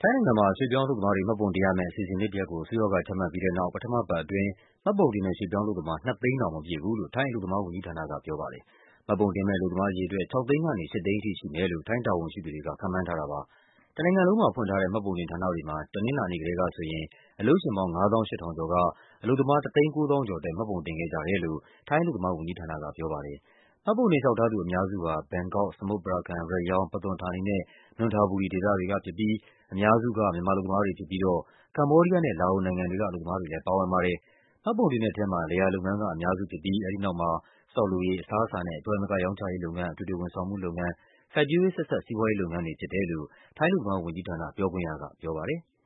ထိုင်းနိုင်ငံမှာ ရွှေ့ပြောင်းအလုပ်သမားတွေ မှတ်ပုံတင်ရမယ့် အစီအစဉ်သစ်တရပ်ကို အစိုးရက ချမှတ်ပြီးတဲ့နောက် ပထမပတ်အတွင်း မှတ်ပုံတင်တဲ့ ရွှေ့ပြောင်းအလုပ်သမား 2 သိန်းတောင် မပြည့်ဘူးလို့ ထိုင်းအလုပ်သမားဝန်ကြီးဌာနက ပြောပါတယ်။ မှတ်ပုံတင်မယ့် အလုပ်သမားအရေအတွက် 6 သိန်းကနေ 8 သိန်းထိရှိမယ်လို့ ထိုင်းတာဝန်ရှိသူတွေက ခန့်မှန်းထားတာပါ။ တနိုင်ငံလုံးမှာဖွင့်ထားတဲ့ မှတ်ပုံတင်ဌာနတွေမှာ တနင်္လာနေ့ကတည်းကဆိုရင် အလုပ်ရှင်ပေါင်း 58,000 ကျော်က အလုပ်သမား 1၉၀,000 ကျော်အတွက် မှတ်ပုံတင်ခဲ့ကြတယ်လို့ ထိုင်းအလုပ်သမားဝန်ကြီးဌာနက ပြောပါတယ်။ မှတ်ပုံတင်လျှောက်ထားသူအများစုဟာ ဘန်ကောက်၊ စမုတ်ပရာကန်၊ ရပ်ယောင်း၊ ပသွန်ဌာနီနဲ့ နွန်ထဘူရီဒေသတွေကဖြစ်ပြီး အများစုက မြန်မာအလုပ်သမားတွေဖြစ်ပြီးတော့ ကမ္ဘောဒီးယားနဲ့ လာအိုနိုင်ငံတွေက အလုပ်သမားတွေလည်း ပါဝင်ပါတယ်။ မှတ်ပုံတင်တဲ့ထဲမှာ လယ်ယာလုပ်ငန်းက အများစုဖြစ်ပြီး အဲဒီနောက်မှာ ဆောက်လုပ်ရေး၊ အစားအစာနဲ့ ပွဲမကားရောင်းချရေးလုပ်ငန်း၊ အထွေထွေဝန်ဆောင်မှုလုပ်ငန်း၊ စိုက်ပျိုးရေးဆက်စပ် စီးပွားရေးလုပ်ငန်းတွေဖြစ်တယ်လို့ ထိုင်းအလုပ်သမားဝန်ကြီးဌာန ပြောခွင့်ရကပြောပါတယ်။